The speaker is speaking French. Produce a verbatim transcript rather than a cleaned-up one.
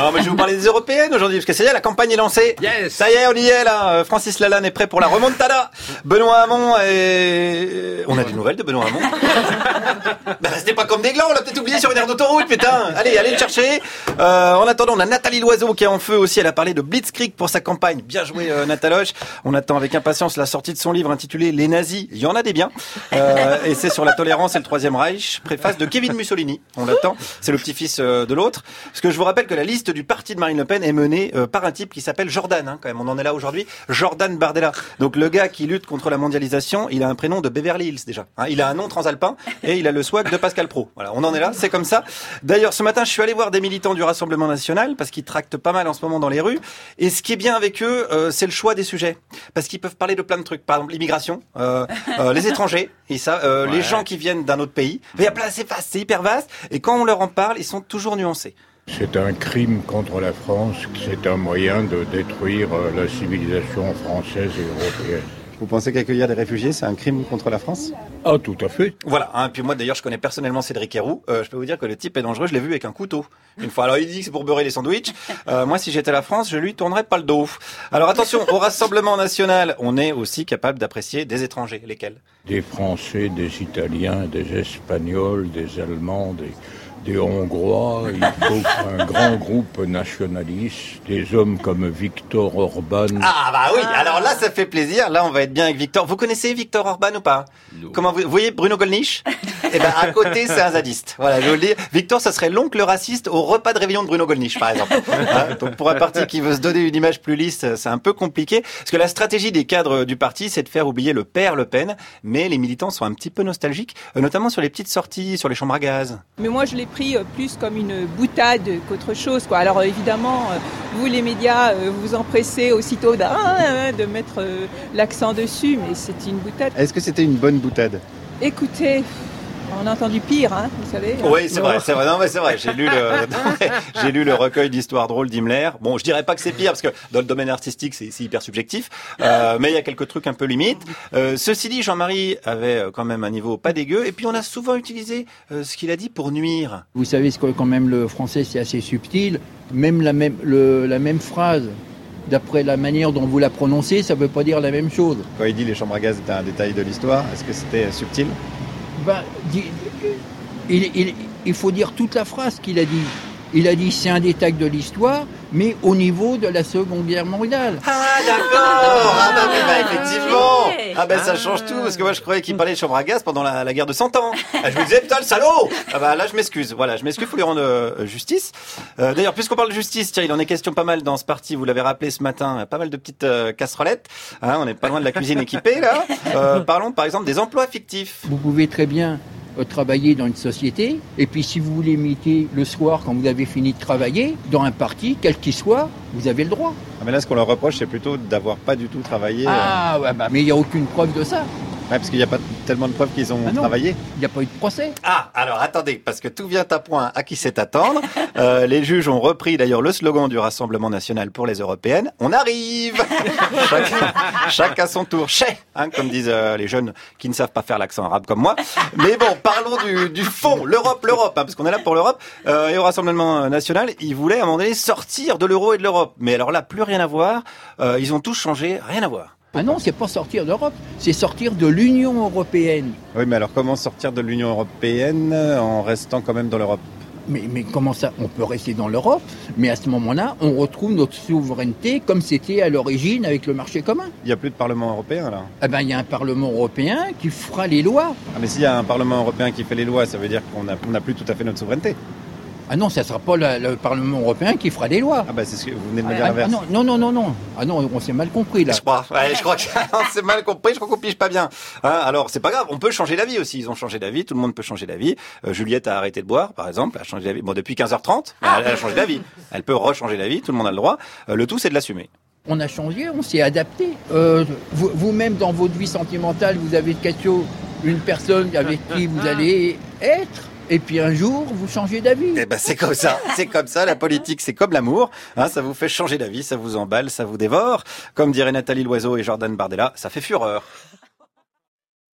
Non, mais je vais vous parler des européennes aujourd'hui, parce que ça y est, la campagne est lancée. Yes. Ça y est, on y est là. Francis Lalanne est prêt pour la remontada. Benoît Hamon et... On a des nouvelles de Benoît Hamon. Ben, restez pas comme des glands, on l'a peut-être oublié sur une aire d'autoroute, putain. Allez, allez le chercher. Euh, en attendant, on a Nathalie Loiseau qui est en feu aussi. Elle a parlé de Blitzkrieg pour sa campagne. Bien joué, euh, Nataloche. On attend avec impatience la sortie de son livre intitulé Les nazis. Il y en a des biens. Euh, et c'est sur la tolérance et le Troisième Reich. Préface de Kevin Mussolini. On l'attend. C'est le petit-fils euh, de l'autre. Parce que je vous rappelle que la liste du parti de Marine Le Pen est menée euh, par un type qui s'appelle Jordan. Hein, quand même, on en est là aujourd'hui. Jordan Bardella. Donc le gars qui lutte contre la mondialisation, il a un prénom de Beverly Hills déjà. Hein, il a un nom transalpin et il a le swag de Pascal Pro. Voilà, on en est là, c'est comme ça. D'ailleurs, ce matin, je suis allé voir des militants du Rassemblement National parce qu'ils tractent pas mal en ce moment dans les rues. Et ce qui est bien avec eux, euh, c'est le choix des sujets. Parce qu'ils peuvent parler de plein de trucs. Par exemple, l'immigration, euh, euh, les étrangers, et ça, euh, ouais. les gens qui viennent d'un autre pays. Mais il y a plein, c'est vaste, c'est hyper vaste. Et quand on leur en parle, ils sont toujours nuancés. C'est un crime contre la France, c'est un moyen de détruire la civilisation française et européenne. Vous pensez qu'accueillir des réfugiés, c'est un crime contre la France ? Ah, tout à fait. Voilà. Hein, puis moi, d'ailleurs, je connais personnellement Cédric Héroux. Euh, je peux vous dire que le type est dangereux. Je l'ai vu avec un couteau une fois. Alors, il dit que c'est pour beurrer les sandwichs. Euh, moi, si j'étais la France, je lui tournerais pas le dos. Alors, attention, au Rassemblement National, on est aussi capable d'apprécier des étrangers. Lesquels ? Des Français, des Italiens, des Espagnols, des Allemands, des... des Hongrois, il faut un grand groupe nationaliste, des hommes comme Viktor Orban. Ah bah oui, alors là ça fait plaisir, là on va être bien avec Viktor. Vous connaissez Viktor Orban ou pas ? Non. Comment vous, vous voyez Bruno Gollnisch ? Eh ben à côté c'est un zadiste. Voilà, je vous le dis. Victor, ça serait l'oncle raciste au repas de réveillon de Bruno Gollnisch par exemple. Hein, donc pour un parti qui veut se donner une image plus lisse, c'est un peu compliqué. Parce que la stratégie des cadres du parti, c'est de faire oublier le père Le Pen. Mais les militants sont un petit peu nostalgiques, notamment sur les petites sorties, sur les chambres à gaz. Mais moi je l'ai pris plus comme une boutade qu'autre chose, quoi. Alors évidemment, vous les médias, vous vous empressez aussitôt de, de mettre l'accent dessus, mais c'est une boutade. Est-ce que c'était une bonne boutade ? Écoutez, on a entendu pire, hein, vous savez. Oui, c'est vrai, c'est vrai. Non, mais c'est vrai. J'ai lu le, j'ai lu le recueil d'histoires drôles d'Himmler. Bon, je dirais pas que c'est pire parce que dans le domaine artistique, c'est, c'est hyper subjectif. Euh, mais il y a quelques trucs un peu limites. Euh, ceci dit, Jean-Marie avait quand même un niveau pas dégueu. Et puis on a souvent utilisé euh, ce qu'il a dit pour nuire. Vous savez ce que quand même le français c'est assez subtil. Même la même le, la même phrase. D'après la manière dont vous la prononcez, ça ne veut pas dire la même chose. Quand il dit les chambres à gaz étaient un détail de l'histoire, est-ce que c'était subtil ? Ben, il, il, il faut dire toute la phrase qu'il a dit. Il a dit c'est un détail de l'histoire, mais au niveau de la Seconde Guerre mondiale. Ah d'accord. Ah bah oui, bah effectivement. Ah ben bah, ça change tout parce que moi je croyais qu'il parlait de chambre à gaz pendant la, la guerre de cent ans. Ah, je me disais putain le salaud. Ah bah là je m'excuse. Voilà, je m'excuse, faut lui rendre euh, justice. Euh, d'ailleurs puisqu'on parle de justice, tiens, il en est question pas mal dans ce parti. Vous l'avez rappelé ce matin, pas mal de petites euh, casserolettes. Hein, on n'est pas loin de la cuisine équipée là. Euh, parlons par exemple des emplois fictifs. Vous pouvez très bien travailler dans une société, et puis si vous voulez imiter le soir quand vous avez fini de travailler, dans un parti, quel qu'il soit, vous avez le droit. Ah mais là ce qu'on leur reproche c'est plutôt d'avoir pas du tout travaillé. Ah euh... ouais, bah, mais il n'y a aucune preuve de ça. Ouais, parce qu'il n'y a pas tellement de preuves qu'ils ont ah non, travaillé. Il n'y a pas eu de procès. Ah, alors attendez, parce que tout vient à point, à qui c'est attendre. Euh, les juges ont repris d'ailleurs le slogan du Rassemblement National pour les Européennes. On arrive. Chacun, chacun son tour. Chais, hein, comme disent euh, les jeunes qui ne savent pas faire l'accent arabe comme moi. Mais bon, parlons du, du fond. L'Europe, l'Europe, hein, parce qu'on est là pour l'Europe. Euh, et au Rassemblement National, ils voulaient à un moment donné sortir de l'euro et de l'Europe. Mais alors là, plus rien à voir. Euh, ils ont tous changé, rien à voir. Ah non, c'est pas sortir d'Europe, c'est sortir de l'Union européenne. Oui, mais alors comment sortir de l'Union européenne en restant quand même dans l'Europe ? Mais, mais comment ça ? On peut rester dans l'Europe, mais à ce moment-là, on retrouve notre souveraineté comme c'était à l'origine avec le marché commun. Il n'y a plus de Parlement européen, là ? Eh ben, il y a un Parlement européen qui fera les lois. Ah, mais s'il y a un Parlement européen qui fait les lois, ça veut dire qu'on n'a on n'a plus tout à fait notre souveraineté. Ah non, ça ne sera pas le, le Parlement européen qui fera des lois. Ah bah c'est ce que vous venez de me dire ah, l'inverse. Ah non, non, non, non. Ah non, on s'est mal compris là. Je crois, ouais, je crois que c'est mal compris, je crois qu'on pige pas bien. Hein, alors c'est pas grave, on peut changer d'avis aussi. Ils ont changé d'avis, tout le monde peut changer d'avis. Euh, Juliette a arrêté de boire, par exemple, elle a changé d'avis. Bon, depuis quinze heures trente, elle a changé d'avis. Elle peut rechanger d'avis, tout le monde a le droit. Euh, le tout, c'est de l'assumer. On a changé, on s'est adapté. Euh, vous, vous-même, dans votre vie sentimentale, vous avez quelque une personne avec qui vous allez être. Et puis un jour, vous changez d'avis. Eh ben c'est comme ça, c'est comme ça. La politique, c'est comme l'amour. Hein, ça vous fait changer d'avis, ça vous emballe, ça vous dévore. Comme dirait Nathalie Loiseau et Jordan Bardella, ça fait fureur.